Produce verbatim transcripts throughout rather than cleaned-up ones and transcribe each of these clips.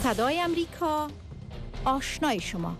صدای امریکا، آشنای شما.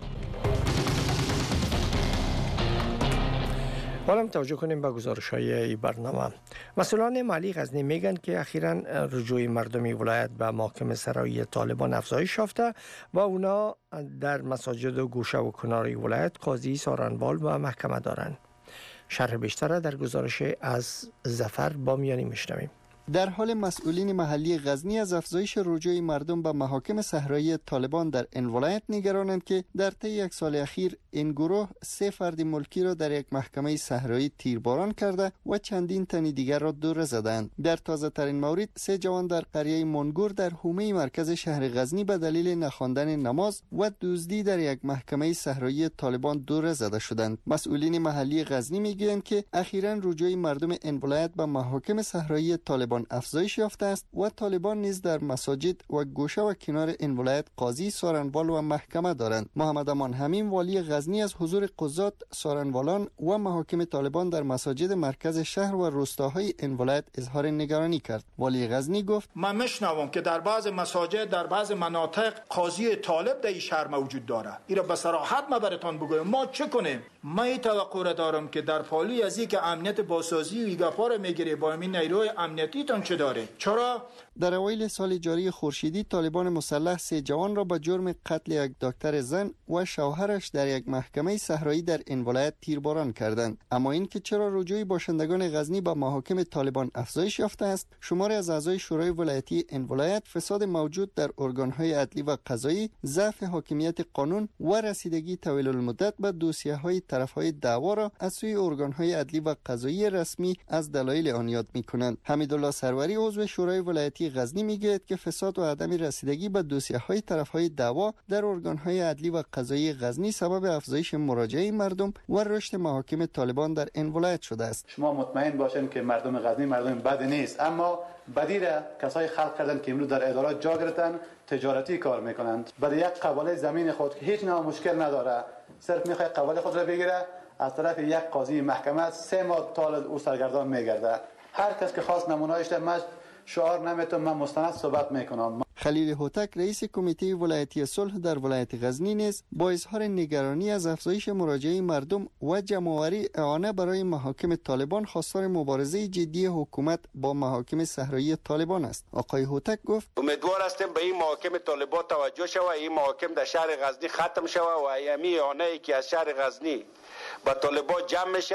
حالا توجه کنیم به گزارش‌های این برنامه. مسئولان مالی غزنی میگن که اخیراً رجوع مردمی ولایت به محاکم سرایی طالبان افزایش یافته و اونا در مساجد و گوشه و کنار ولایت قاضی سارنوال و محکمه دارند. شرح بیشتر در گزارش از ظفر بامیانی میشنویم. در حال مسئولین محلی غزنی از افزایش رجوع مردم به محاکم صحرایی طالبان در این ولایت نگرانند که در طی یک سال اخیر این گروه سه فرد ملکی را در یک محکمه صحرایی تیرباران کرده و چندین تن دیگر را دوره زدند. در تازه ترین مورد سه جوان در قریه منگور در حومه مرکز شهر غزنی به دلیل نخواندن نماز و دزدی در یک محکمه صحرایی طالبان دوره زده شدند. مسئولین محلی غزنی میگویند که اخیراً رجوع مردم این ولایت به محاکم صحرایی طالبان افزایش یافته است و طالبان نیز در مساجد و گوشه و کنار این ولایت قاضی سارنوال و محکمه دارند. محمد امان حمیم والی غزنی از حضور قضات، سارنوالان و محاکم طالبان در مساجد مرکز شهر و روستاهای این ولایت اظهار نگرانی کرد. والی غزنی گفت: من میشنوم که در بعض مساجد در بعض مناطق قاضی طالب در این شهر موجود داره. ایرا به صراحت ما براتون بگویم ما چه کنیم؟ من این توقع دارم که در پالی از اینکه امنیت باسازی و ایگاپار میگیره با این نیروی امنیتی تون چه داره؟ چرا؟ در اوایل سال جاری خورشیدی طالبان مسلح سه جوان را به جرم قتل یک دکتر زن و شوهرش در یک محکمه صحرایی در این ولایت تیرباران کردند. اما این که چرا رجوع باشندگان غزنی به محاکم طالبان افزایش یافته است، شماری از اعضای شورای ولایتی این ولایت فساد موجود در ارگان‌های عدلی و قضایی، ضعف حاکمیت قانون و رسیدگی طویل المدت به دوسیه‌های طرف‌های دعوا را از سوی ارگان‌های عدلی و قضایی رسمی از دلایل آن یاد می‌کنند. حمیدالله سروری عضو شورای ولایتی غزنی میگوید که فساد و عدم رسیدگی به دوسیه‌های طرف‌های دعوا در ارگان‌های عدلی و قضایی غزنی سبب افزایش مراجعه مردم و رشد محاکم طالبان در این ولایت شده است. شما مطمئن باشین که مردم غزنی مردم بدی نیست، اما بدی را کسای خلق کردن که امروز در ادارات جا گرفتن، تجارتی کار میکنند. برای یک قباله زمین خود که هیچ نوع مشکل نداره، صرف میخواد قباله خود را بگیره، از طرف یک قاضی محکمه سه ماه تا او سرگردان میگرده. هر کس که خواست نمونه‌اش در شعار نمیتونم من مستند صحبت میکنم. خلیل هوتک رئیس کمیته ولایتی صلح در ولایت غزنی نیز با اظهار نگرانی از افزایش مراجعه مردم و جمع‌آوری اعانه برای محاکم طالبان خواستار مبارزه جدی حکومت با محاکم صحرایی طالبان است. آقای هوتک گفت: امیدوار هستیم به این محاکم طالبان توجه شود، این محاکم در شهر غزنی ختم شود و ایامی اعانه‌ای که از شهر غزنی با طالبان جمع میشه.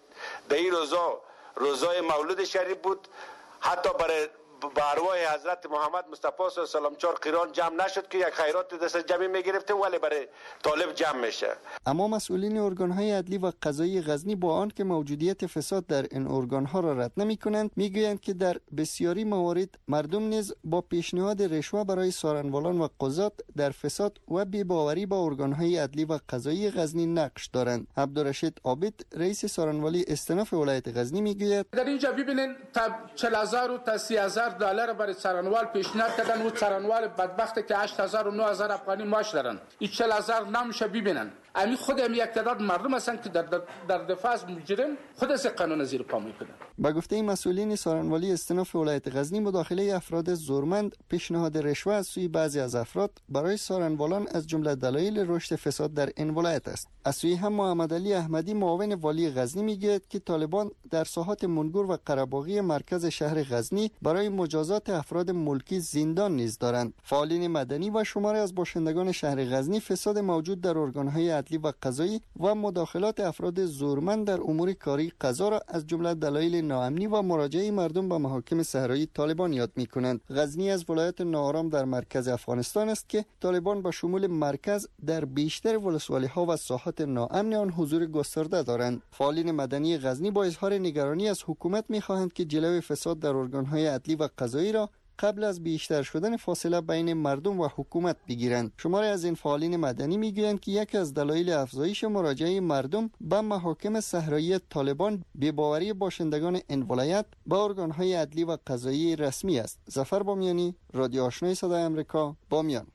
در این روزا روزای مولود شریف بود، حتی برای به ارواح حضرت محمد مصطفی صلی الله علیه و چهار قران جمع نشد که یک خیرات دست جمعی میگرفته ولی برای طالب جمع میشه. اما مسئولین ارگان‌های عدلی و قضایی غزنی با آن که موجودیت فساد در این ارگان‌ها را رد نمی‌کنند، میگویند که در بسیاری موارد مردم نیز با پیشنهاد رشوه برای سارنوالان و قضات در فساد و بی‌باوری با ارگان‌های عدلی و قضایی غزنی نقش دارند. عبدالرشید عابد رئیس سارنوالی استناف ولایت غزنی میگوید: در اینجا ببینید تا چهل هزار و تا سی هزار دلار برای سارنوال پیشنهاد کردن و سارنوال بدبخت که هشت هزار و نه هزار افغانی معاش دارن. این چهل هزار نمیشه ببینن. امی خود هم یک تعداد مردم هستند که در در دفاع از مجرم خود از قانون زیر پا میکنن. با گفته مسئولین سارنوالی استناف ولایت غزنی، مداخله افراد زورمند، پیشنهاد رشوه از سوی بعضی از افراد برای سارنوالان از جمله دلایل رشد فساد در این ولایت است. از سوی هم محمد علی احمدی معاون والی غزنی میگوید که طالبان در ساحات منگور و قره‌باغی مرکز شهر غزنی برای مجازات افراد ملکی زندان نیز دارند. فعالین مدنی و شماری از باشندگان شهر غزنی فساد موجود در ارگان‌های عدلی و قضایی و مداخلات افراد زورمند در امور کاری قضا را از جمله دلایل ناامنی و مراجعه مردم به محاکم صحرایی طالبان یاد می‌کنند. غزنی از ولایت ناآرام در مرکز افغانستان است که طالبان به شمول مرکز در بیشتر ولسوالی‌ها و ساحات ناامن آن حضور گسترده دارند. فعالین مدنی غزنی با اظهار نگرانی از حکومت می‌خواهند که جلوی فساد در ارگان‌های عدلی و قضایی را قبل از بیشتر شدن فاصله بین مردم و حکومت بگیرند. شماری از این فعالین مدنی میگویند که یکی از دلایل افزایش مراجعه مردم به محاکم صحرایی طالبان بی‌باوری باشندگان این ولایت به ارگان‌های عدلی و قضایی رسمی است. ظفر بامیانی، رادیو آشنای صدای آمریکا، بامیان.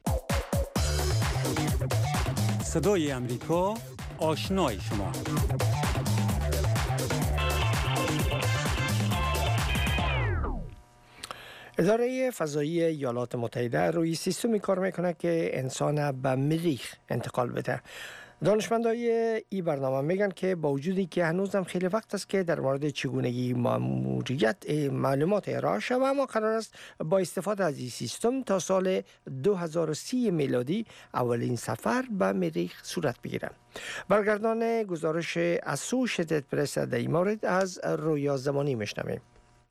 صدای آمریکا، آشنای شما. اداره فضایی ایالات متحده روی سیستمی کار میکنه که انسان به مریخ انتقال بده. دانشمندای این برنامه میگن که با وجودی که هنوزم خیلی وقت است که در مورد چگونگی ماموریت معلومات ارائه شود، اما قرار است با استفاده از این سیستم تا سال دو هزار و سی میلادی اولین سفر به مریخ صورت بگیره. برگردان گزارش اسوشیتد پرس در این مورد از رویا زمانی میشنویم.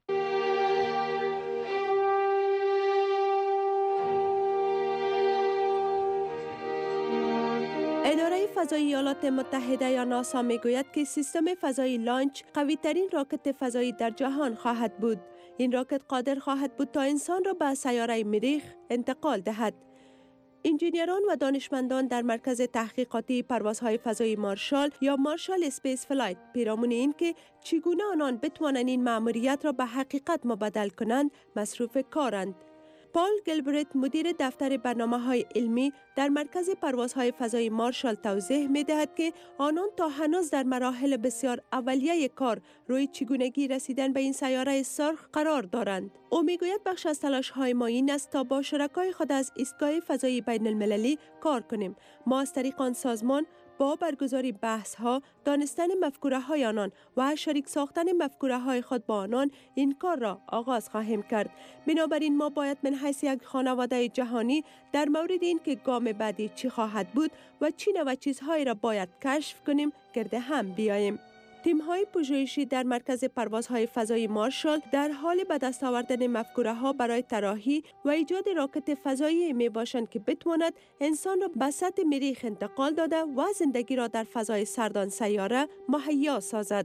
اداره فضایی ایالات متحده یا ناسا میگوید که سیستم فضایی لانچ قوی ترین راکت فضایی در جهان خواهد بود. این راکت قادر خواهد بود تا انسان را به سیاره مریخ انتقال دهد. انجینیران و دانشمندان در مرکز تحقیقاتی پروازهای فضایی مارشال یا مارشال اسپیس فلایت پیرامون این که چگونه آنان بتوانند این مأموریت را به حقیقت مبدل کنند مصروف کارند. پال گلبرت مدیر دفتر برنامه‌های علمی در مرکز پروازهای فضایی مارشال توضیح می‌دهد که آنان تا هنوز در مراحل بسیار اولیه کار روی چگونگی رسیدن به این سیاره سرخ قرار دارند. او می‌گوید بخش از تلاش‌های ما این است تا با شرکای خود از ایستگاه فضایی بین المللی کار کنیم. ما از طریق آن سازمان با برگزاری بحث‌ها، دانستن مفکوره‌های آنان و شریک ساختن مفکوره‌های خود با آنان این کار را آغاز خواهیم کرد. بنابراین ما باید من حیث یک خانواده جهانی در مورد این که گام بعدی چی خواهد بود و چی نوع چیزهایی را باید کشف کنیم گرد هم بیاییم. تیم‌های پژوهشی در مرکز پروازهای فضایی مارشال در حال به دست آوردن مفکوره‌ها برای طراحی و ایجاد راکت فضایی میباشند که بتواند انسان را به سطح مریخ انتقال داده و زندگی را در فضای سردان سیاره مهیا سازد.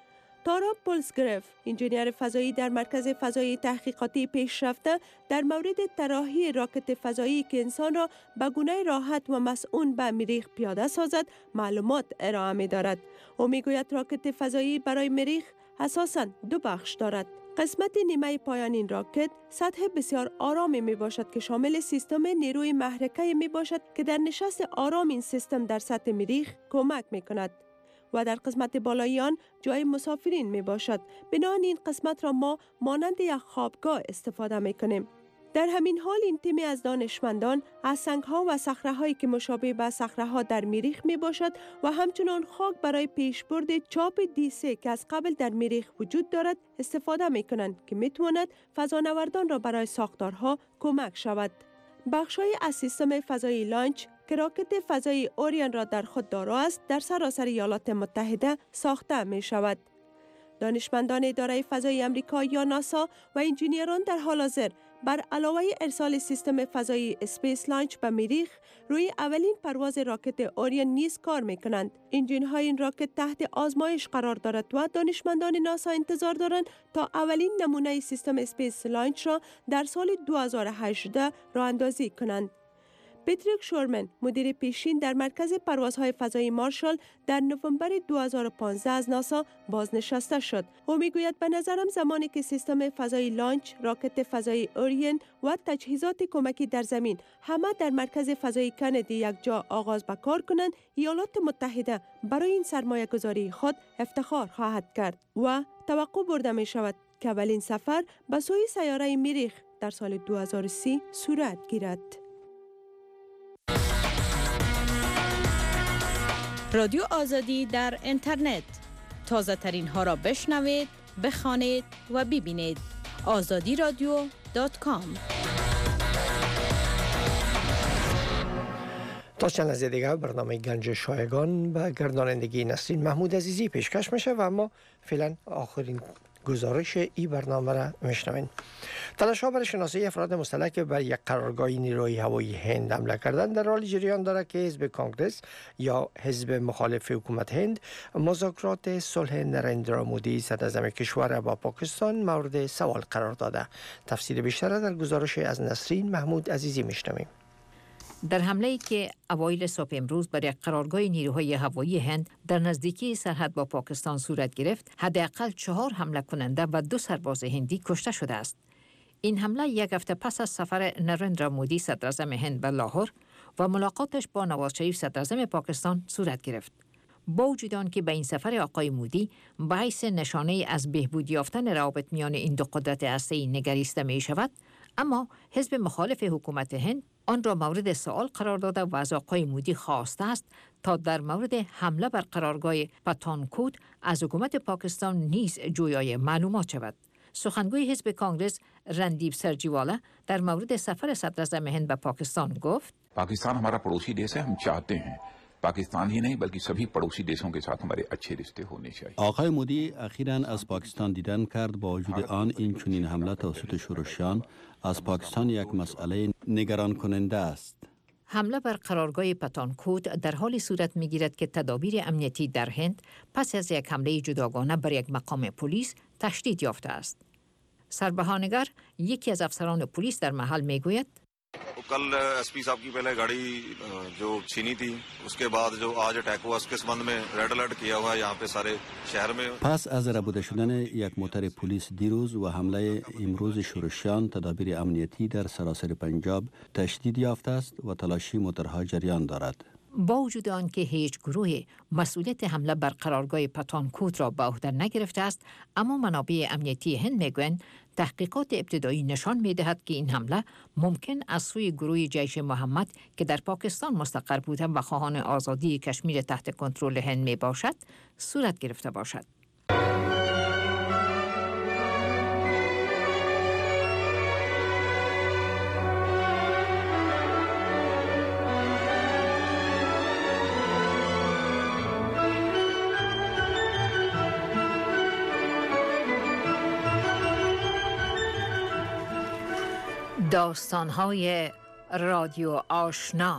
تارا پولسگرف، انجینیر فضایی در مرکز فضایی تحقیقاتی پیشرفته، در مورد طراحی راکت فضایی که انسان را به گونه راحت و مسئول به مریخ پیاده سازد، معلومات ارائه می دارد. او می گوید راکت فضایی برای مریخ اساساً دو بخش دارد. قسمت نیمه پایان این راکت سطح بسیار آرامی می باشد که شامل سیستم نیروی محرکه می باشد که در نشست آرام این سیستم در سطح مریخ کمک می کند. و در قسمت بالایی آن جای مسافرین می باشد. بنابراین این قسمت را ما مانند یک خوابگاه استفاده می کنیم. در همین حال این تیم از دانشمندان از سنگ‌ها و صخره‌هایی که مشابه به صخره‌ها در مریخ می باشد و همچنان خاک برای پیشبرد چاپ دی سه که از قبل در مریخ وجود دارد استفاده می کنند که می تواند فضانوردان را برای ساختارها کمک شود. بخش‌های از سیستم فضایی لانچ که راکت فضایی اوریون را در خود دارا است در سراسر ایالات متحده ساخته می شود. دانشمندان اداره فضایی آمریکا یا ناسا و انجینیران در حال حاضر بر علاوه ارسال سیستم فضایی اسپیس لانچ به مریخ روی اولین پرواز راکت اوریون نیز کار می کنند. انجین های این راکت تحت آزمایش قرار دارد و دانشمندان ناسا انتظار دارند تا اولین نمونه سیستم اسپیس لانچ را در سال دو هزار و هجده راه اندازی کنند. پاتریک شورمن، مدیر پیشین در مرکز پروازهای فضایی مارشال، در نوامبر دو هزار و پانزده از ناسا بازنشسته شد. او میگوید به نظرم زمانی که سیستم فضایی لانچ، راکت فضایی اوریون و تجهیزات کمکی در زمین همه در مرکز فضایی کندی یک جا آغاز به کار کنند، ایالات متحده برای این سرمایه گذاری خود افتخار خواهد کرد و توقع برده می شود که اولین سفر به سوی سیاره مریخ در سال دو هزار و سی صورت گیرد. رادیو آزادی در اینترنت، تازه ترین ها را بشنوید، بخوانید و ببینید. آزادی رادیو دات کام. تا چند لحظه دیگه برنامه گنج شایگان به گردانندگی نسرین محمود عزیزی پیشکش میشه و اما فعلا آخرین گزارش این برنامه را میشنوین. تلاش ها برای شناسایی افراد مسلح که بر یک قرارگاه نیروی هوایی هند حمله کردن در حال جریان دارد که حزب کانگرس یا حزب مخالف حکومت هند مذاکرات صلح نریندرا مودی صدراعظم کشور با پاکستان مورد سوال قرار داده. تفصیل بیشتر در گزارش از نسرین محمود عزیزی میشنویم. در حمله‌ای که اوایل صبح امروز بر یک قرارگاه نیروهای هوایی هند در نزدیکی سرحد با پاکستان صورت گرفت، حداقل چهار حمله کننده و دو سرباز هندی کشته شده است. این حمله یک هفته پس از سفر نریندرا مودی صدراعظم هند به لاهور و ملاقاتش با نواز شریف صدراعظم پاکستان صورت گرفت. با وجود آنکه به این سفر آقای مودی به حیث نشانه از بهبود یافتن روابط میان این دو قدرت هسته‌ای نگریسته می شود، اما حزب مخالف حکومت هند آن را مورد سوال قرار داده و از آقای مودی خواسته است تا در مورد حمله بر قرارگاه پتانکوت از حکومت پاکستان نیز جویای معلومات شود. سخنگوی حزب کانگرس رندیپ سرجیوالا در مورد سفر صدر اعظم هند به پاکستان گفت: پاکستان हमारा पड़ोसी देश है, हम चाहते हैं पाकिस्तान ही नहीं बल्कि सभी पड़ोसी देशों के साथ हमारे अच्छे रिश्ते होने चाहिए. آقای مودی اخیراً از پاکستان دیدن کرد. با وجود آن این چنین حمله توسط شورشیان از پاکستان یک مسئله نگران کننده است. حمله بر قرارگاه پتانکوت در حال صورت می‌گیرد که تدابیر امنیتی در هند پس از یک حمله جداگانه بر یک مقام پلیس تشدید یافته است. سربهانگر یکی از افسران پلیس در محل میگوید: कल एसपी साहब की पहले गाड़ी जो छीनी थी उसके बाद जो आज अटैक हुआ उसके संबंध में रेड अलर्ट किया हुआ है यहाँ पे सारे शहर में. پس از ربوده شدن یک موتر پلیس دیروز و حمله امروز شورشیان تدابیر امنیتی در سراسر پنجاب تشدید یافته است و تلاشی موترها جریان دارد. با وجود آنکه هیچ گروه مسئولیت حمله بر قرارگاه پتانکوت را به عهده نگرفته است، اما منابع امنیتی هند میگویند تحقیقات ابتدایی نشان میدهد که این حمله ممکن از سوی گروه جیش محمد که در پاکستان مستقر بوده و خواهان آزادی کشمیر تحت کنترل هند می باشد صورت گرفته باشد. داستان‌های رادیو آشنا.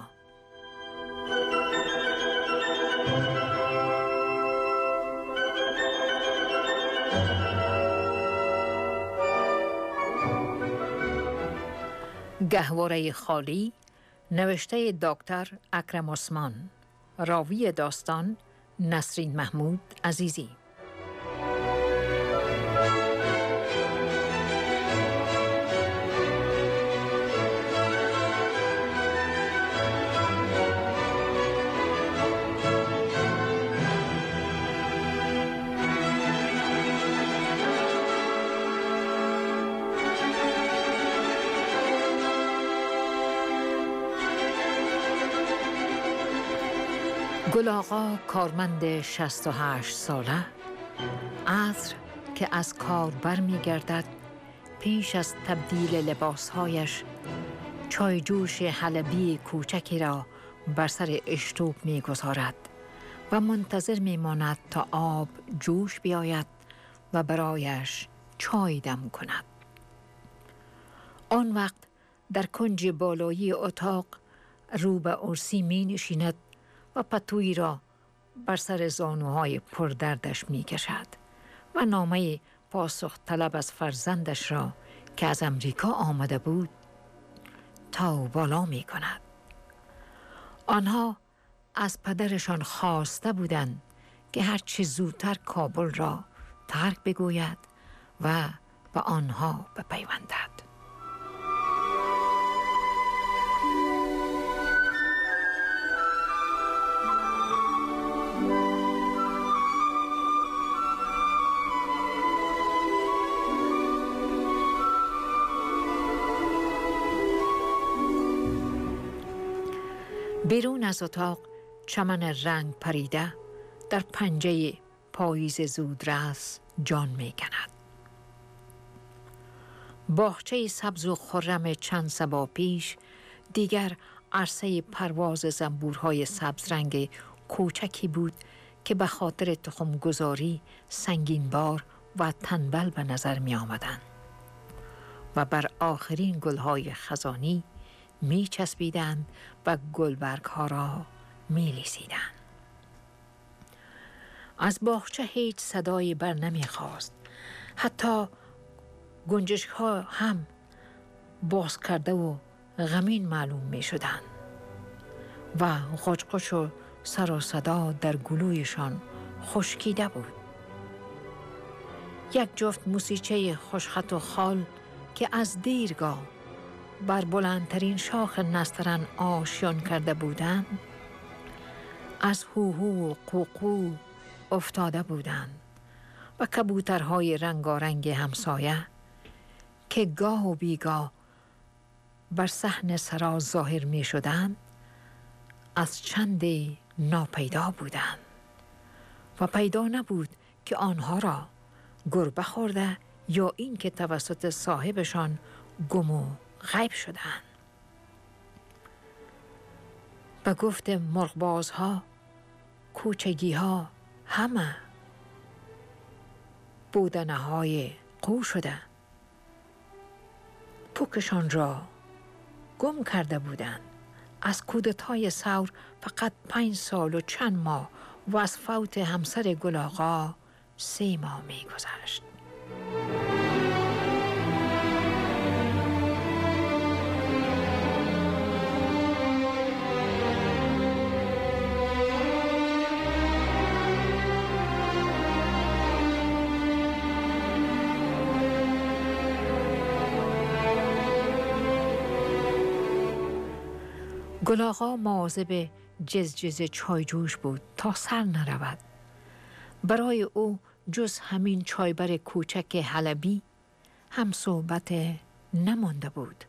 گهواره خالی، نوشته دکتر اکرم عثمان، راوی داستان نسرین محمود عزیزی. گل آقا کارمند شصت و هشت ساله، عصر که از کار بر می گردد، پیش از تبدیل لباسهایش چای جوش حلبی کوچکی را بر سر اشتوب می گذارد و منتظر می ماند تا آب جوش بیاید و برایش چای دم کند. آن وقت در کنج بالایی اتاق رو به ارسی می نشیند و پتویی را بر سر زانوهای پردردش می کشد و نامه پاسخ طلب از فرزندش را که از امریکا آمده بود تا بالا می کند. آنها از پدرشان خواسته بودند که هرچه زودتر کابل را ترک بگوید و به آنها بپیوندد. بیرون از اتاق چمن رنگ پریده در پنجه پاییز زودرس جان می کند. باغچه سبز و خرم چند صبا پیش دیگر عرصه پرواز زنبورهای سبز رنگ کوچکی بود که به خاطر تخمگذاری سنگین بار و تنبل به نظر می آمدند و بر آخرین گلهای خزانی می چسبیدند و گلبرگ ها را می لیسیدند. از باغچه هیچ صدایی بر نمی خواست. حتی گنجشک ها هم باز کرده و غمین معلوم می شدند و قشقش و سر و صدا در گلویشان خشکیده بود. یک جفت موسیچه خوشخط و خال که از دیرگاه بر بلندترین شاخ نسترن آشیان کرده بودند از هوهو و قوقو افتاده بودند و کبوترهای رنگارنگ همسایه که گاه و بیگاه بر صحن سرا ظاهر می شدند از چند ناپیدا بودند و پیدا نبود که آنها را گربه خورده یا این که توسط صاحبشان گم و غیب شدند. به گفت مرغبازها، کوچگی ها همه بودنه های قو شده، پوکشان را گم کرده بودند. از کودتای ثور فقط پنج سال و چند ماه و از فوت همسر گل آقا سه ماه می گذشت. گل آقا مواظب جزجز چای جوش بود تا سر نرود. برای او جز همین چایبر کوچک حلبی هم صحبت نمانده بود.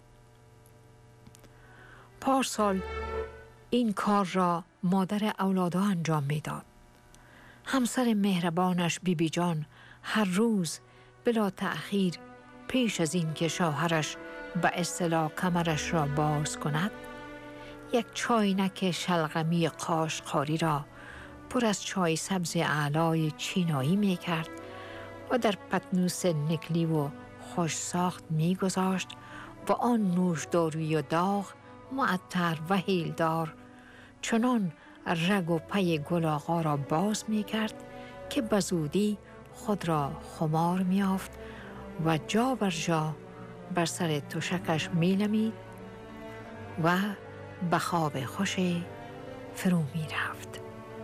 پارسال این کار را مادر اولادها انجام میداد. همسر مهربانش بی بی جان هر روز بلا تأخیر پیش از این که شوهرش به اصطلاح کمرش را باز کند، یک چاینک شلغمی قاشقاری را پر از چای سبز اعلای چینایی می کرد و در پتنوس نکلی و خوش ساخت می گذاشت و آن نوشداروی و داغ معطر و هیلدار چنان رگ و پی گل آقا را باز می کرد که بزودی خود را خمار می یافت و جا بر جا بر سر تشکش می لمید و به خواب خوش فرو می رفت.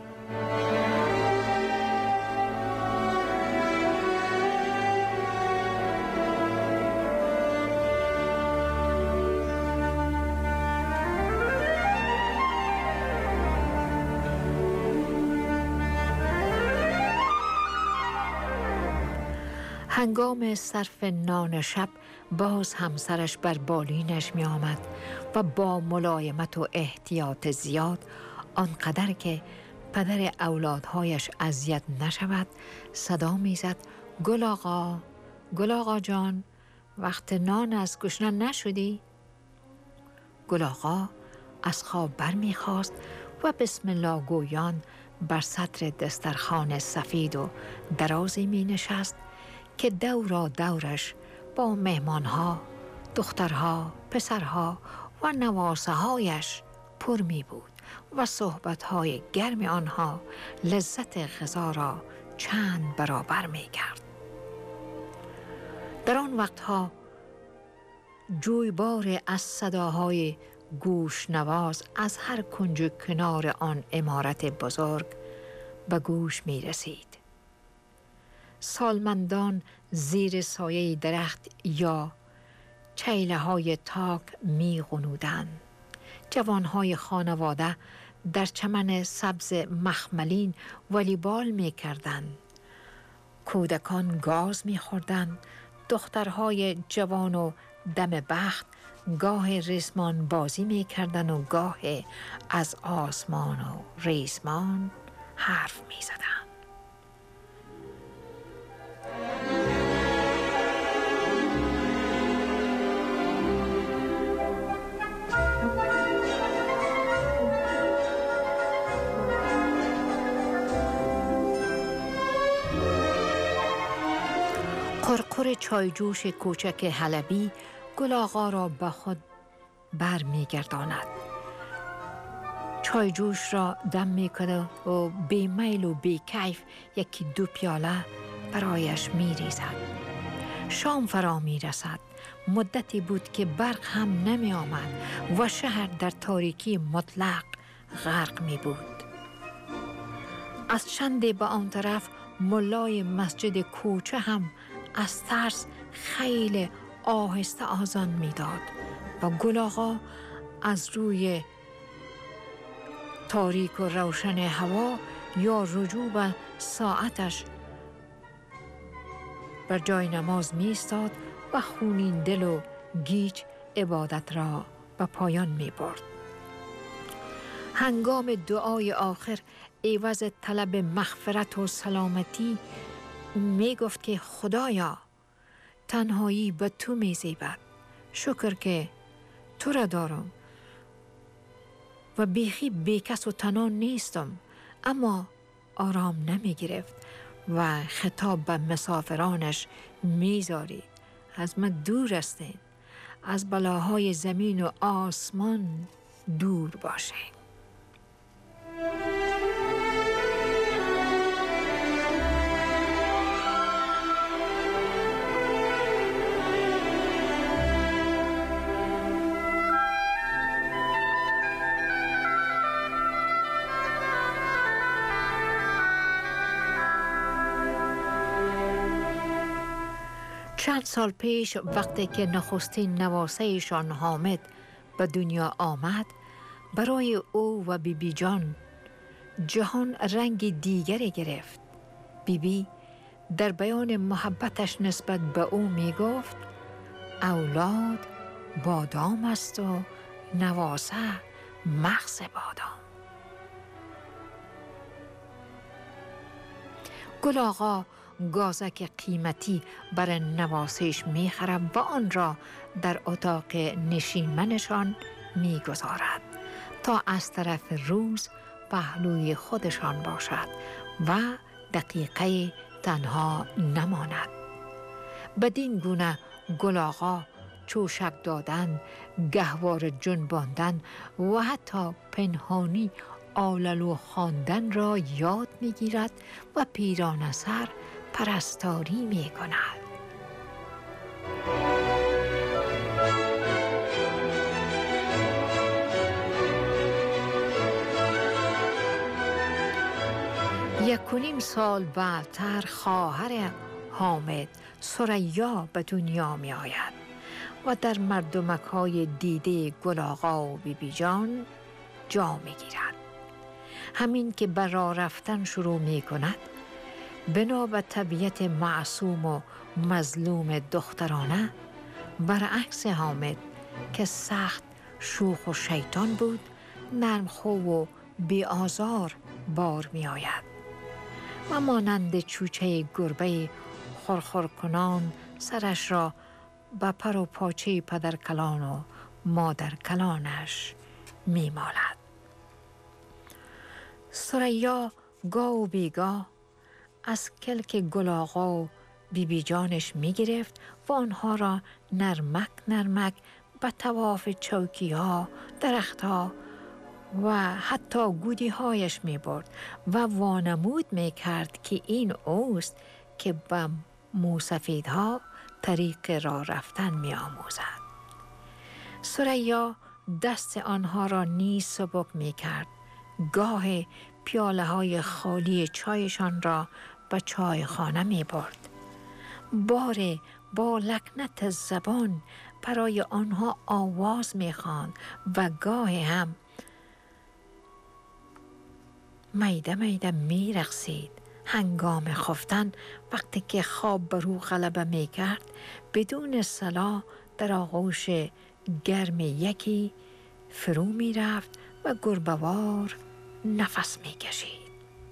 هنگام صرف نان شب باز همسرش بر بالینش می آمد و با ملایمت و احتیاط زیاد آنقدر که پدر اولادهایش اذیت نشود صدا می زد: گل آقا، گل آقا جان، وقت نان از گشنه نشدی؟ گل آقا از خواب بر می خواست و بسم الله گویان بر سطر دسترخوان سفید و درازی می نشست که دورا دورش با مهمانها، دخترها، پسرها و نواسه هایش پر می بود و صحبتهای گرم آنها لذت غذا را چند برابر می کرد. در آن وقتها جویبار از صداهای گوش نواز از هر کنج و کنار آن عمارت بزرگ به گوش می رسید. سالمندان زیر سایه درخت یا چیله های تاک می غنودند. جوانهای خانواده در چمن سبز مخملین والیبال می کردند. کودکان گاز می خوردند. دخترهای جوان و دم بخت گاه ریسمان بازی می کردند و گاه از آسمان و ریسمان حرف می زدند. قرقر چایجوش کوچک حلبی گل آقا را به خود بر می گرداند. چایجوش را دم می کند و بی میل و بی کیف یکی دو پیاله برایش می ریزد. شام فرا می رسد. مدتی بود که برق هم نمی آمد و شهر در تاریکی مطلق غرق می بود. از چندی به آن طرف ملای مسجد کوچه هم از ترس خیلی آهسته آذان میداد و گل آقا از روی تاریک و روشن هوا یا رجوع به ساعتش بر جای نماز می ایستاد و خونین دل و گیج عبادت را به پایان می برد. هنگام دعای آخر عوض طلب مغفرت و سلامتی می گفت که خدایا تنهایی به تو می زیبد، شکر که تو را دارم و بیخی بیکس و تنها نیستم. اما آرام نمی گرفت و خطاب به مسافرانش می‌زارید از من دور هستین، از بلاهای زمین و آسمان دور باشین. چند سال پیش وقتی که نخستین نواسهشان حامد به دنیا آمد، برای او و بی بی جان جهان رنگ دیگری گرفت. بی بی در بیان محبتش نسبت به او می گفت اولاد بادام است و نواسه مغز بادام. گل آقا گازک قیمتی برای نواسش می خرد و آن را در اتاق نشیمنشان می گذارد تا از طرف روز پهلوی خودشان باشد و دقیقه تنها نماند. بدین گونه گل آقا چوشک دادن، گهوار جنباندن و حتی پنهانی آللو خواندن را یاد می گیرد و پیرانه سر پرستاری می کند. یک و نیم سال بعدتر خواهر حامد ثریا به دنیا می آید و در مردمک های دیده گل آقا و بی بی جان جا می گیرد. همین که به راه رفتن شروع می کند، بنا به طبیعت معصوم و مظلوم دخترانه، برعکس حامد که سخت شوخ و شیطان بود، نرمخو و بی آزار بار می آید و مانند چوچه گربه خورخور کنان سرش را به پر و پاچه پدر کلان و مادر کلانش می مالد. ثریا گاه و بیگاه از کلک گل آقا و بی بی جانش می گرفت و آنها را نرمک نرمک به طواف چوکی ها، درخت ها و حتی گودی هایش می برد و وانمود می کرد که این اوست که به موسفیدها طریق راه رفتن می آموزد. ثریا دست آنها را نیز سبک می کرد. گاه پیاله های خالی چایشان را به چایخانه می برد. باره با لکنت زبان برای آنها آواز می خواند و گاه هم میده میده می رقصید. هنگام خفتن وقتی که خواب بر او غلبه می کرد، بدون صلاح در آغوش گرم یکی فرو می رفت و گربه‌وار نفس می کشید.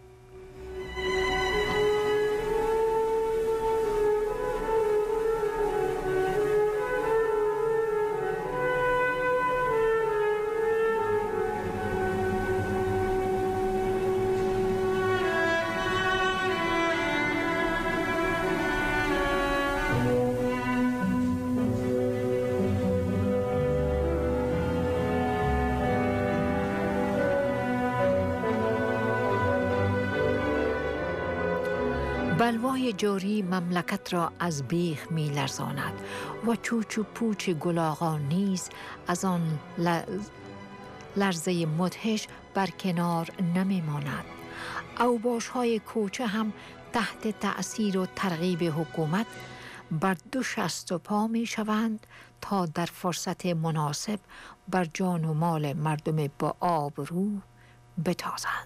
بلوای جاری مملکت را از بیخ می لرزاند و چوچ و پوچ گل آقا نیز از آن لرزه مدهش بر کنار نمی ماند. اوباش های کوچه هم تحت تأثیر و ترغیب حکومت بر دو شست و پا می شوند تا در فرصت مناسب بر جان و مال مردم با آبرو بتازند.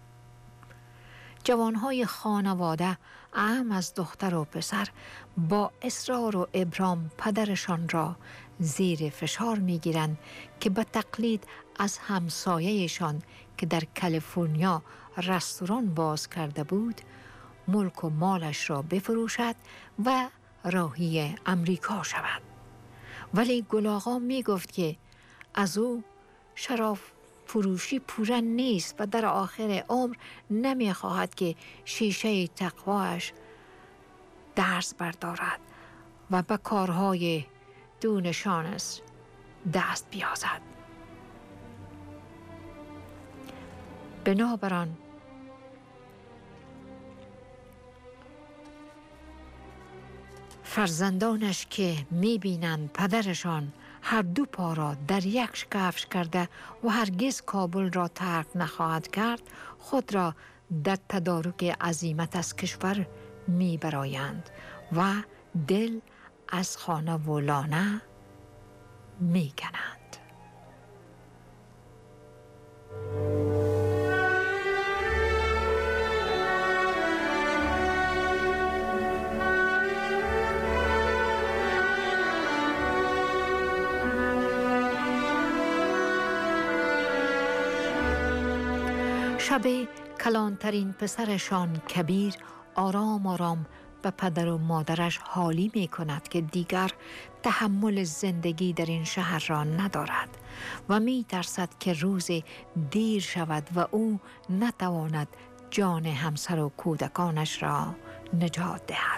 جوانهای خانواده اهم از دختر و پسر با اصرار و ابرام پدرشان را زیر فشار می گیرند که به تقلید از همسایه‌شان که در کالیفرنیا رستوران باز کرده بود ملک و مالش را بفروشد و راهی امریکا شود. ولی گل آقا می گفت که از او شراب فروشی پوره نیست و در آخر عمر نمی خواهد که شیشه تقواش درس بردارد و به کارهای دونشانش دست بیازد. بنابراین فرزندانش که می‌بینند پدرشان هر دو پا را در یک کفش کرده و هرگز کابل را ترک نخواهد کرد، خود را در تدارک عزیمت از کشور می‌برایند و دل از خانه و لانه می‌کنند. شب کلانترین پسرشان کبیر آرام آرام به پدر و مادرش حالی می کند که دیگر تحمل زندگی در این شهر را ندارد و می ترسد که روز دیر شود و او نتواند جان همسر و کودکانش را نجات دهد.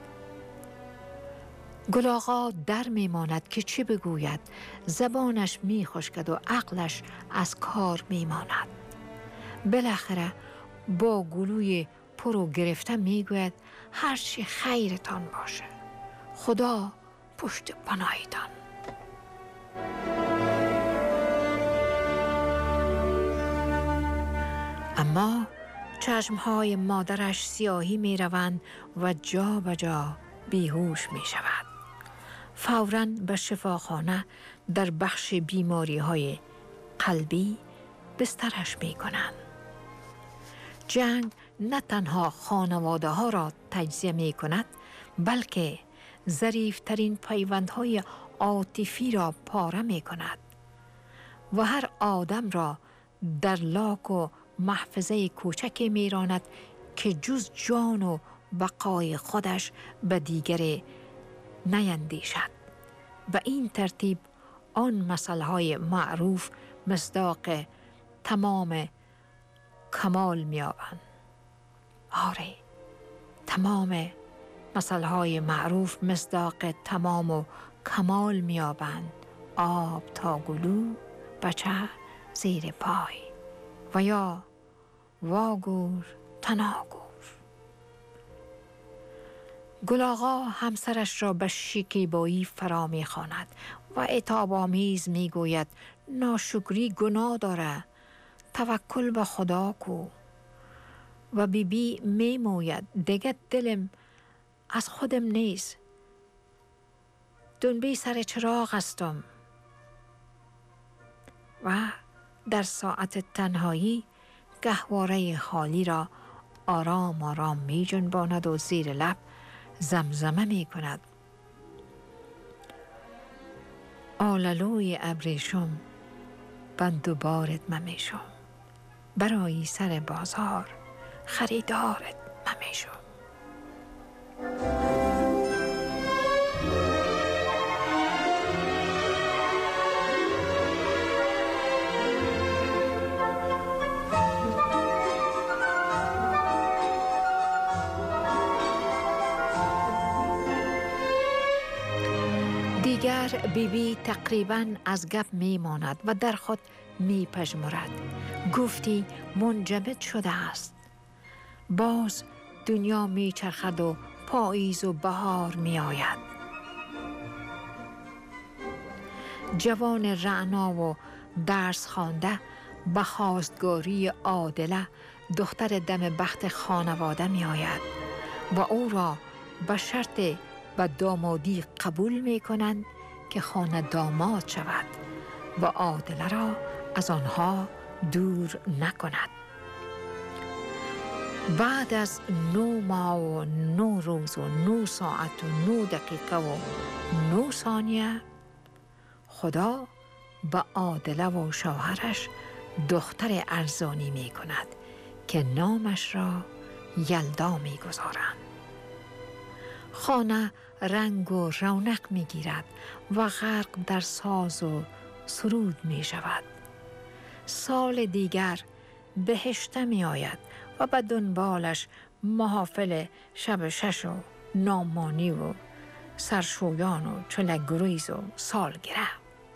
گل آقا در می ماند که چی بگوید، زبانش می خشکد و عقلش از کار می ماند. بالاخره با گلوی پرو گرفته می گوید هرچی خیرتان باشه، خدا پشت پناهتان. اما چشمهای مادرش سیاهی می روند و جا به جا بیهوش می شود. فوراً به شفاخانه در بخش بیماری های قلبی بسترش می کنند. جنگ نه تنها خانواده ها را تجزیه می کند، بلکه ظریفترین پیوندهای عاطفی را پاره می کند و هر آدم را در لاک و محفظه کوچکی می راند که جز جان و بقای خودش به دیگر نیندیشد. به این ترتیب آن مسائل معروف مصداق تمام کمال می‌یابند. آره، تمام مسائل معروف مصداق تمام و کمال می‌یابند. آب تا گلو، بچه زیر پای و یا واگور تناگور. گل آقا همسرش را به شکیبایی فرا می‌خواند و عتاب آمیز می‌گوید ناشکری گناه داره، توکل به خدا کو. و بی بی می‌موید دیگه دلم از خودم نیست، دنبی سر چراغ هستم. و در ساعت تنهایی گهواره خالی را آرام آرام می جنباند و زیر لب زمزمه می کند. آلالوی ابریشم بند و بارت ممیشم، برای سر بازار خریدارت ممیشم. دیگر بیبی بی تقریباً از گپ می ماند و در خود می پژمرد. گفتی منجمد شده است. باز دنیا می چرخد و پاییز و بهار می آید. جوان رعنا و درس خوانده به خواستگاری عادله دختر دم بخت خانواده می آید و او را به شرط به دامادی قبول می کنند که خانه داماد شود و عادله را از آنها دور نکند. بعد از نو ماه و نو روز و نو ساعت و نو دقیقه و نو ثانیه خدا به عادله و شوهرش دختر ارزانی می کند که نامش را یلدا می گذارند. خانه رنگ و رونق می گیرد و غرق در ساز و سرود می شود. سال دیگر بهشته می آید و به دنبالش محافل شب شش و نامانی و سرشویان و چلگریز و سالگره.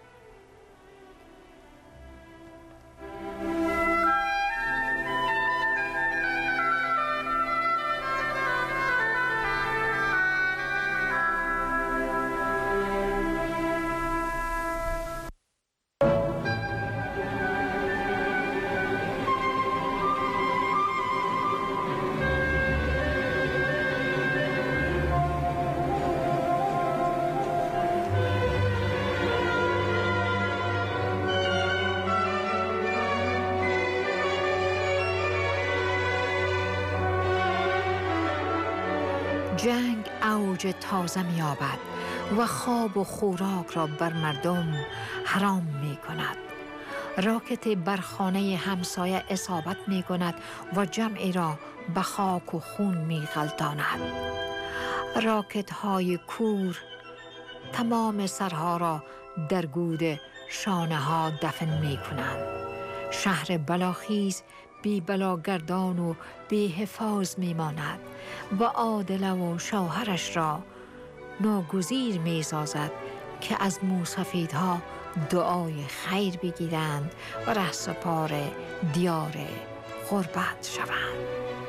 جنگ اوج تازه می یابد و خواب و خوراک را بر مردم حرام می کند. راکت بر خانه همسایه اصابت می کند و جمعی را به خاک و خون می غلطاند. راکت های کور تمام سرها را در گود شانه ها دفن می کنند. شهر بلاخیز بی بلاگردان و بی حفاظ می ماند و عادله و شوهرش را ناگزیر می سازد که از موسفیدها دعای خیر بگیرند و رهسپار دیار غربت شوند.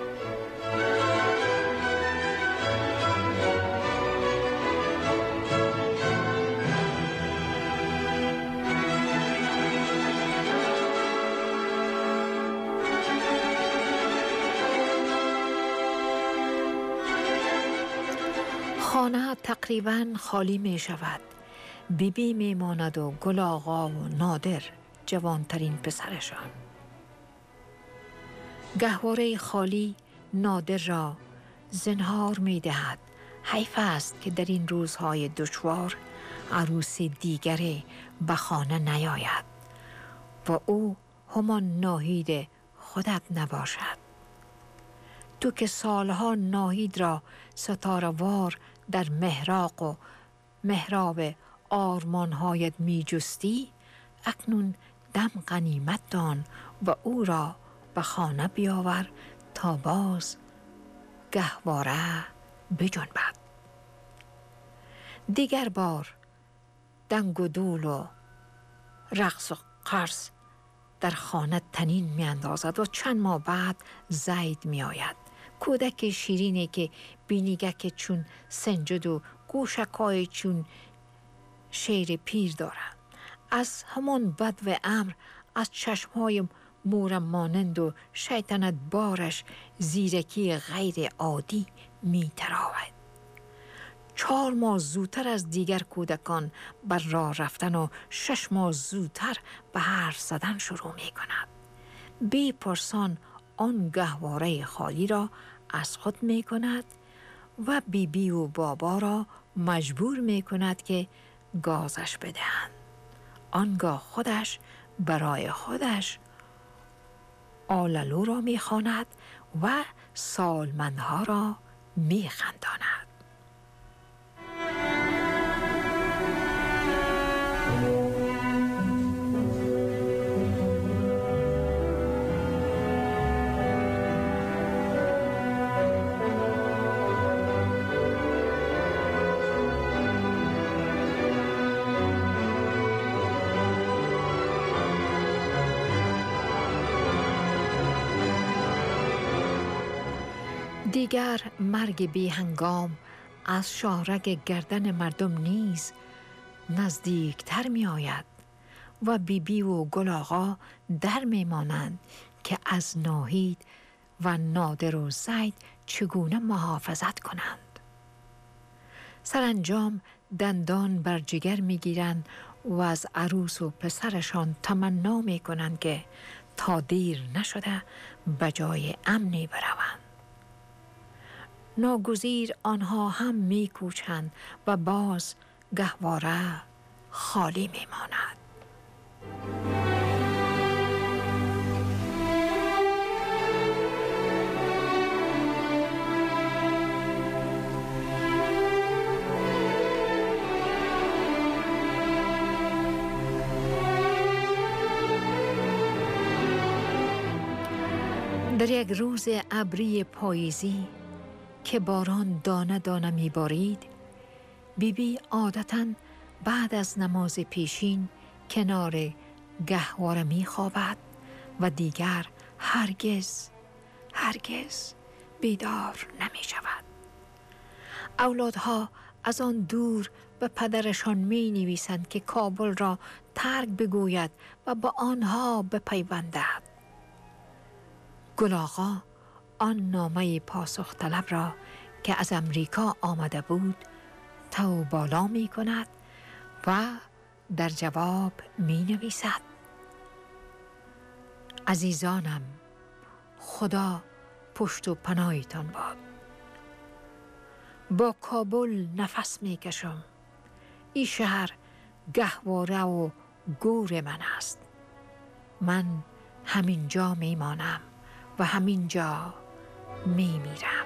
خانه تقریباً خالی می شود. بی بی می ماند و گل آقا و نادر جوانترین پسرشان. گهواره خالی نادر را زنهار می دهد. حیف است که در این روزهای دشوار عروس دیگری به خانه نیاید و او همان ناهید خودت نباشد. تو که سالها ناهید را ستاره‌وار در محراق و محراب آرمانهایت می جستی، اکنون دم غنیمت دان و او را به خانه بیاور تا باز گهواره بجنبد. دیگر بار دنگ و دول و رقص و قرص در خانه تنین می اندازد و چند ماه بعد زید می آید. کودک شیرینه که بینیگک چون سنجد و گوشکای چون شیر پیر دارد. از همان بد و امر از چشمهای مورم مانند و شیطنت بارش زیرکی غیر عادی می تراود. چهار ماه زودتر از دیگر کودکان بر راه رفتن و شش ماه زودتر به حرف زدن شروع می کند. بی پرسان آن گهواره خالی را از خود می کند و بی بی و بابا را مجبور می کند که گازش بدهند. آنگاه خودش برای خودش آلالو را می خواند و سالمندها را می خنداند. دیگر مرگ بی هنگام از شاهرگ گردن مردم نیز نزدیکتر می آید و بی بی و گل آقا در می مانند که از ناهید و نادر و زید چگونه محافظت کنند. سرانجام دندان بر جگر می گیرند و از عروس و پسرشان تمنا می کنند که تا دیر نشده به جای امنی بروند. ناگزیر آنها هم می کوچند و باز گهواره خالی میماند. در یک روز ابری پاییزی که باران دانه دانه میبارید، بیبی عادتاً بعد از نماز پیشین کنار گهواره میخوابد و دیگر هرگز هرگز بیدار نمی شود. اولادها از آن دور به پدرشان می نویسند که کابل را ترک بگوید و با آنها بپیوندد. گل آقا آن نامه پاسخ طلب را که از امریکا آمده بود تو بالا می کند و در جواب می نویسد: عزیزانم، خدا پشت و پناهتان باد. با کابل نفس می کشم. این شهر گهواره و گور من است. من همینجا می مانم و همینجا می میرم.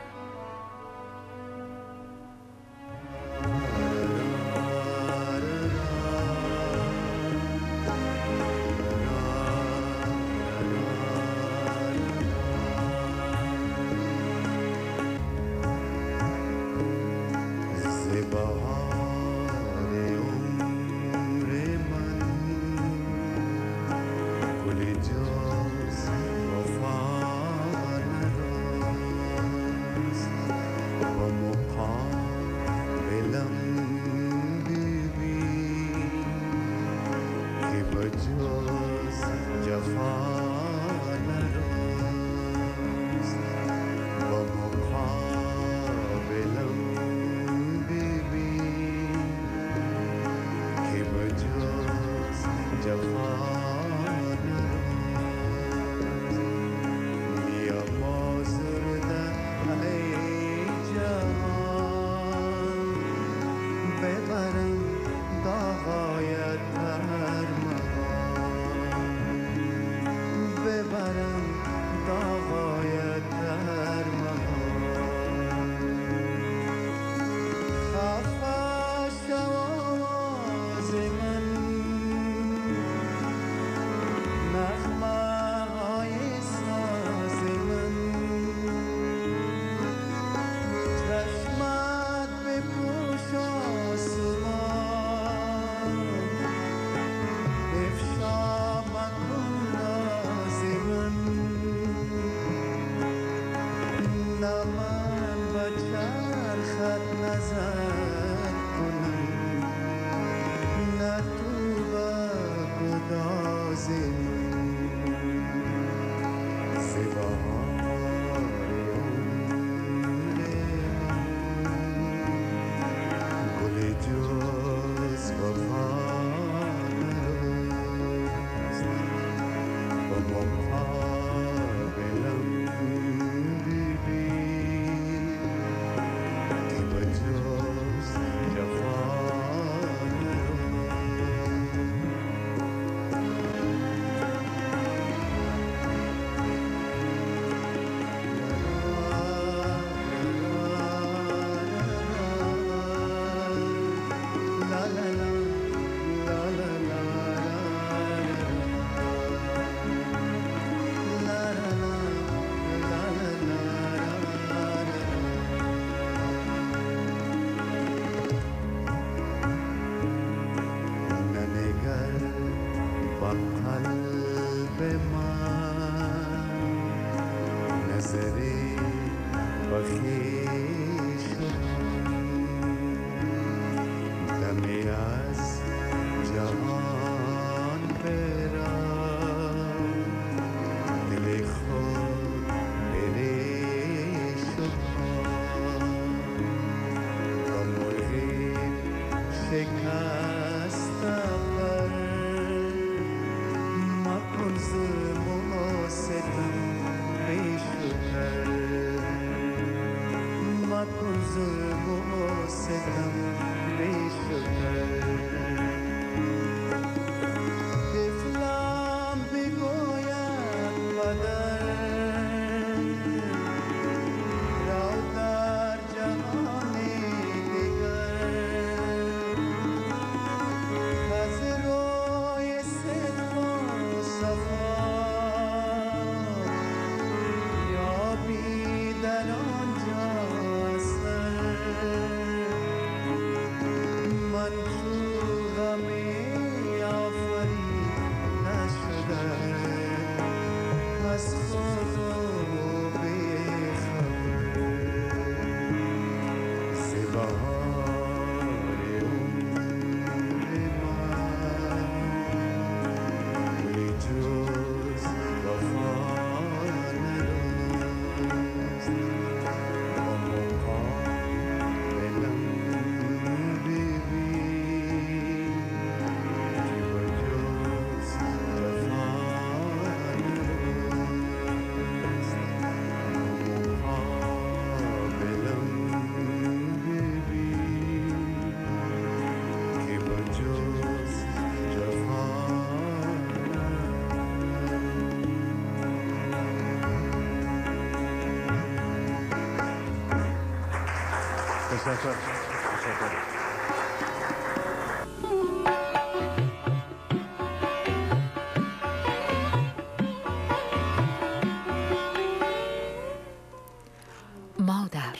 مادر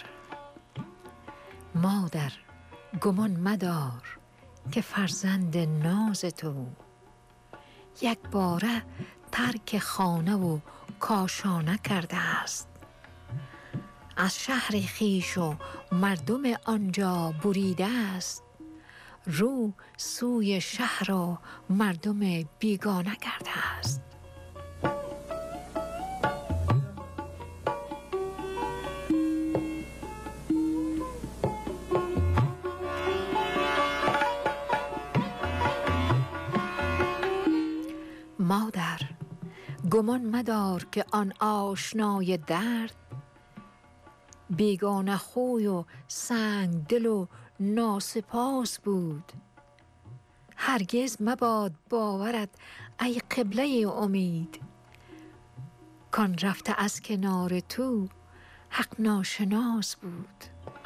مادر گمان مدار که فرزند ناز تو یک باره ترک خانه و کاشانه کرده است. از شهر خیش و مردم آنجا بریده است، رو سوی شهر و مردم بیگانه کرده است. مادر گمان مدار که آن آشنای درد، بیگانه خوی و سنگ دل و ناسپاس بود. هرگز مباد باورت ای قبله امید، کان رفته از کنار تو حق ناشناس بود.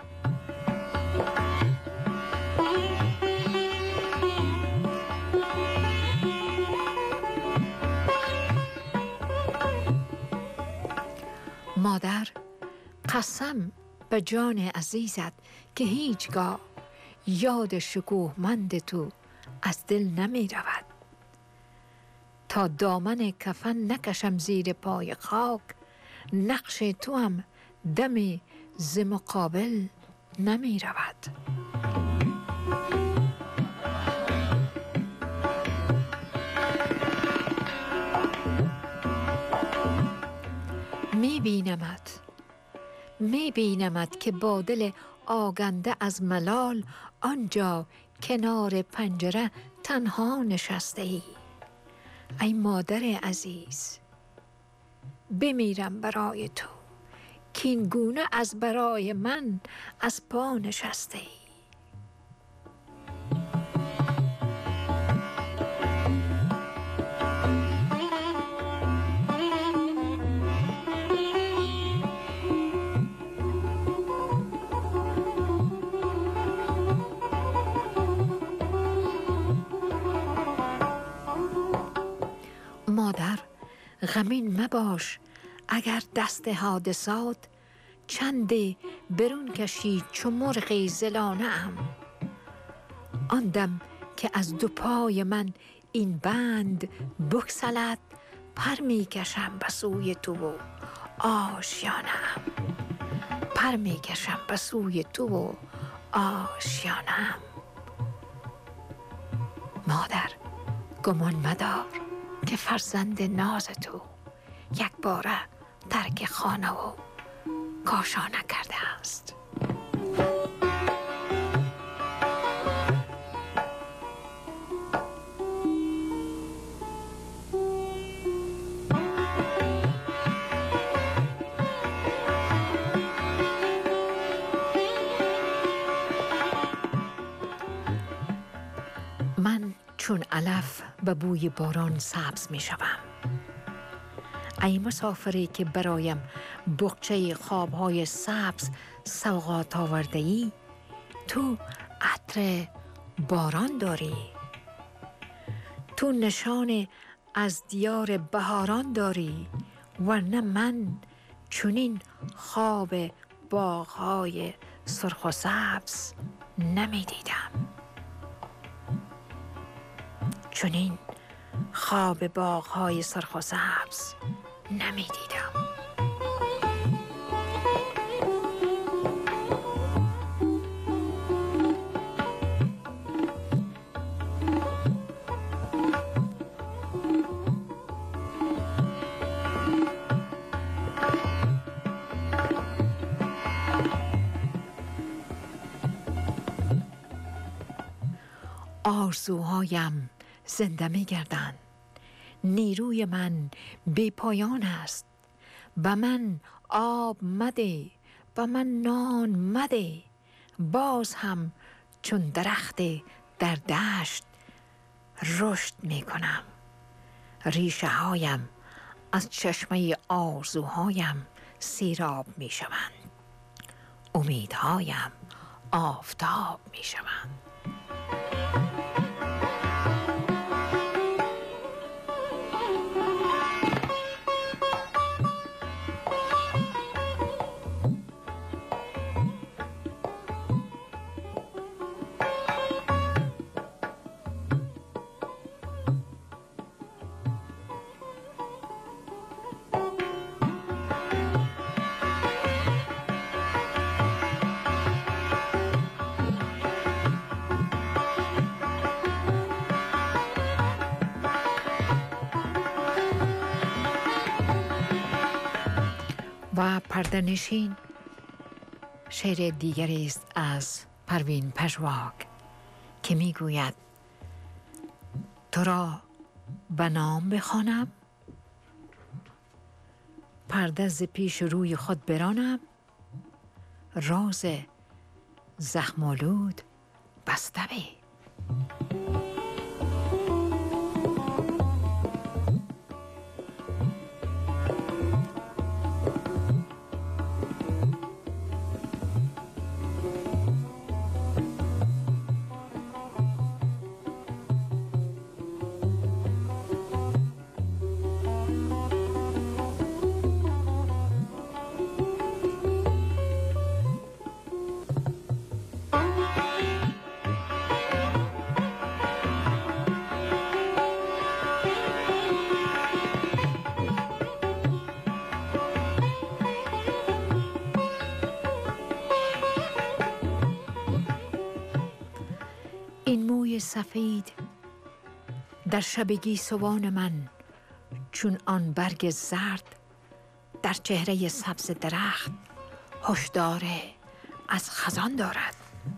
مادر قسم به جان عزیزت که هیچگاه یاد شکوهمند تو از دل نمی رود. تا دامن کفن نکشم زیر پای خاک، نقش تو هم دم ز مقابل نمی رود. می بینمت می بینمت که با دل آگنده از ملال آنجا کنار پنجره تنها نشسته ای. ای مادر عزیز، بمیرم برای تو، کین گونه از برای من از پا نشسته ای. مادر غمین مباش اگر دست حادثات چندی برون کشید چو مرغی زلانه ام. آن دم که از دو پای من این بند بگسلد، پر می کشم به سوی تو و آشیانه ام. پر می کشم به سوی تو و آشیانه ام. مادر گمان مدار که فرزند ناز تو یک باره ترک خانه و کاشانه کرده است. من چون علف به بوی باران سبز می شوم. ای مسافری که برایم بقچه خوابهای سبز سوغات آورده ای، تو عطر باران داری. تو نشان از دیار بهاران داری، ورنه من چنین خواب باغهای سرخ و سبز نمی دیدم. چنین خواب باغهای سرخ و سبز نمی دیدم. آرزوهایم زنده می گردند. نیروی من بی پایان است. به من آب مده، به من نان مده. باز هم چون درخت در دشت رشد می کنم. ریشه هایم از چشمه آرزوهایم سیراب می شوند. امیدهایم آفتاب می شوند. و پرده‌نشین شعر دیگری است از پروین پژواک که میگوید تو را به نام بخوانم، پرده ز پیش روی خود برانم، راز زخم‌آلود بسته بی. سفید در شب گیسوان من چون آن برگ زرد در چهره سبز درخت هشدار از خزان دارد.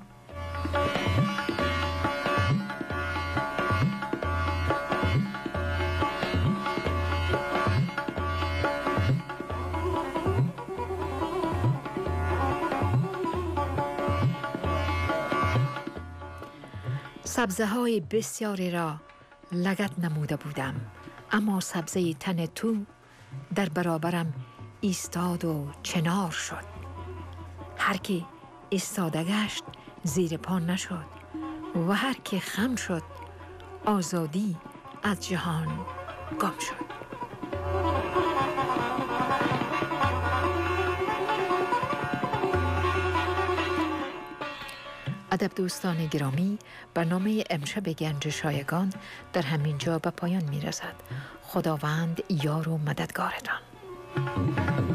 سبزه های بسیاری را لگد نموده بودم، اما سبزه تن تو در برابرم ایستاد و چنار شد. هر کی ایستاده گشت زیر پا نشد و هر کی خم شد آزادی از جهان گم شد. ادب دوستان گرامی، برنامه امشب گنج شایگان در همین جا به پایان می رسد. خداوند یار و مددگارتان.